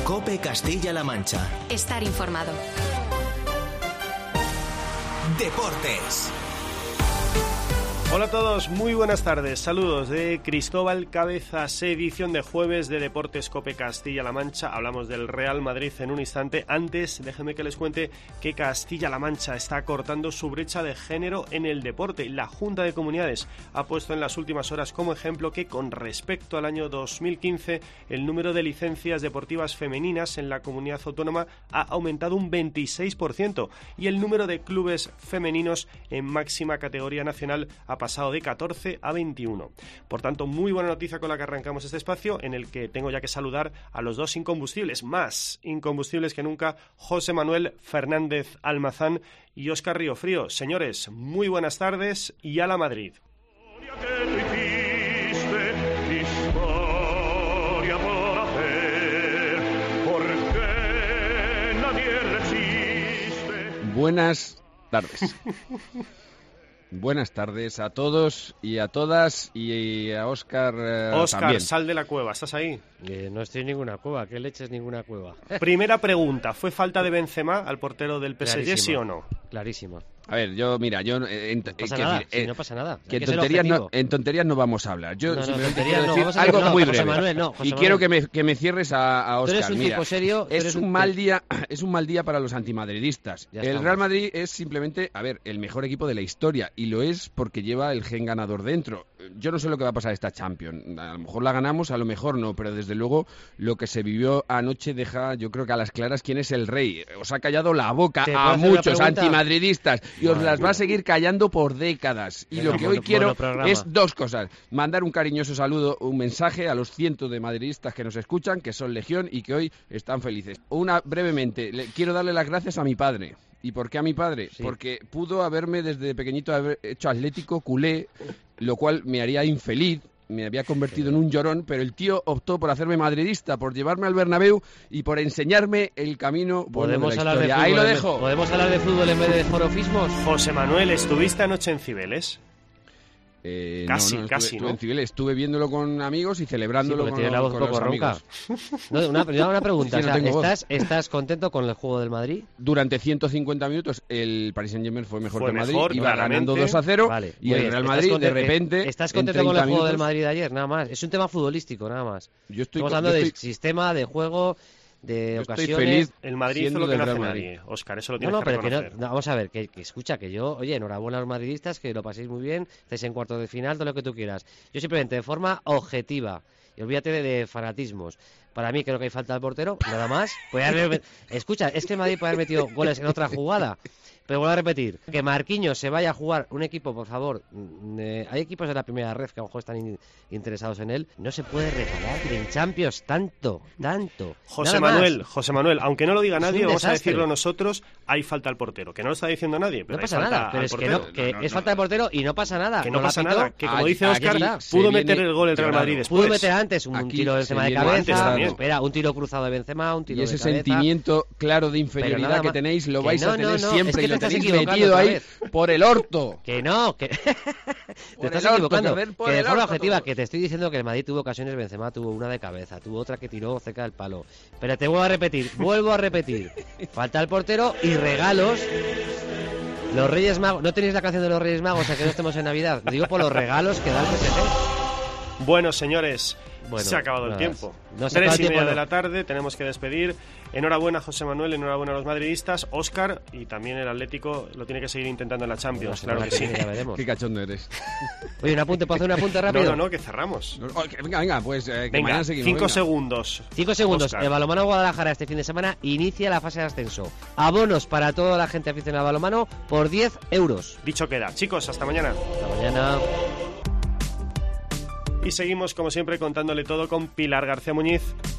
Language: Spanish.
COPE Castilla-La Mancha. Estar informado. Deportes. Hola a todos, muy buenas tardes. Saludos de Cristóbal Cabezas, edición de jueves de Deportes COPE Castilla-La Mancha. Hablamos del Real Madrid en un instante. Antes, déjenme que les cuente que Castilla-La Mancha está cortando su brecha de género en el deporte. La Junta de Comunidades ha puesto en las últimas horas como ejemplo que con respecto al año 2015 el número de licencias deportivas femeninas en la comunidad autónoma ha aumentado un 26% y el número de clubes femeninos en máxima categoría nacional ha pasado de 14 a 21. Por tanto, muy buena noticia con la que arrancamos este espacio, en el que tengo ya que saludar a los dos incombustibles, más incombustibles que nunca, José Manuel Fernández Almazán y Óscar Riofrío. Señores, muy buenas tardes y a la Madrid. Buenas tardes. Buenas tardes a todos y a todas y a Óscar también. Sal de la cueva, ¿estás ahí? No estoy en ninguna cueva, ¿qué leches ninguna cueva? Primera pregunta, ¿fue falta de Benzema al portero del PSG, Clarísima, sí o no? Clarísima. A ver, no pasa nada. Que en tonterías no vamos a hablar. Yo simplemente quiero decir algo muy breve. José Manuel. Quiero que me cierres a Óscar. Tú eres un tipo serio. Es un mal día para los antimadridistas. El Real Madrid es simplemente, el mejor equipo de la historia, y lo es porque lleva el gen ganador dentro. Yo no sé lo que va a pasar esta Champions. A lo mejor la ganamos, a lo mejor no, pero desde luego lo que se vivió anoche deja, yo creo que a las claras, quién es el rey. Os ha callado la boca a muchos antimadridistas y os las va a seguir callando por décadas. Y lo que hoy quiero es dos cosas: mandar un cariñoso saludo, un mensaje a los cientos de madridistas que nos escuchan, que son legión y que hoy están felices. Brevemente, quiero darle las gracias a mi padre. ¿Y por qué a mi padre? Sí. Porque pudo haberme desde pequeñito hecho atlético, culé, lo cual me haría infeliz. Me había convertido en un llorón, pero el tío optó por hacerme madridista, por llevarme al Bernabéu y por enseñarme el camino bueno de la historia. Ahí lo dejo. ¿Podemos hablar de fútbol en vez de forofismos? José Manuel, ¿estuviste anoche en Cibeles? Casi, ¿no? En Cibeles estuve viéndolo con amigos y celebrándolo con tiene la voz con poco los ronca. Una pregunta, ¿estás contento con el juego del Madrid? Durante 150 minutos el Paris Saint-Germain fue mejor que el Madrid, iba ganando 2-0, vale, y el Real Madrid de repente... ¿Estás contento con el juego del Madrid de ayer? Nada más, es un tema futbolístico, nada más. Estamos hablando de sistema, de juego... de ocasiones. Estoy feliz. El Madrid hizo lo que no hace nadie, Óscar, eso lo tienes que reconocer. Vamos a ver, que escucha, que yo, oye, enhorabuena a los madridistas, que lo paséis muy bien, estáis en cuartos de final, todo lo que tú quieras. Yo simplemente, de forma objetiva, y olvídate de fanatismos, para mí creo que hay falta de portero, nada más. Escucha, es que el Madrid puede haber metido goles en otra jugada. Pero vuelvo a repetir, que Marquinhos se vaya a jugar un equipo, por favor, hay equipos de la primera red que a lo mejor están interesados en él, no se puede regalar en Champions tanto. José Manuel, aunque no lo diga nadie, vamos a decirlo nosotros, hay falta al portero, que no lo está diciendo nadie, pero no pasa nada, pero es que es falta de portero y no pasa nada. Que no pasa nada, que como dice Óscar, pudo meter el gol el Real Madrid después. Pudo meter antes un tiro de Benzema de cabeza, un tiro cruzado de Benzema, un tiro de cabeza. Y ese sentimiento claro de inferioridad que tenéis lo vais a tener siempre, y lo tenéis metido ahí por el orto. Que no, que te estás equivocando. Que de forma objetiva, que te estoy diciendo que el Madrid tuvo ocasiones, Benzema tuvo una de cabeza, tuvo otra que tiró cerca del palo. Pero te vuelvo a repetir, falta el portero y regalos. Los Reyes Magos, ¿no tenéis la canción de los Reyes Magos, o sea que no estemos en Navidad? Digo por los regalos que da el PSG. Bueno, señores, se ha acabado el tiempo. 3:30 de la tarde, tenemos que despedir. Enhorabuena, José Manuel, enhorabuena a los madridistas. Óscar, y también el Atlético lo tiene que seguir intentando en la Champions, claro que sí. Ya veremos. Qué cachondo eres. Oye, ¿puedo hacer un apunte rápido? No, que cerramos. Venga, pues que mañana seguimos. 5 segundos. 5 segundos. El balonmano Guadalajara este fin de semana inicia la fase de ascenso. Abonos para toda la gente aficionada al balonmano por 10 euros. Dicho queda. Chicos, hasta mañana. Hasta mañana. Y seguimos, como siempre, contándole todo con Pilar García Muñiz.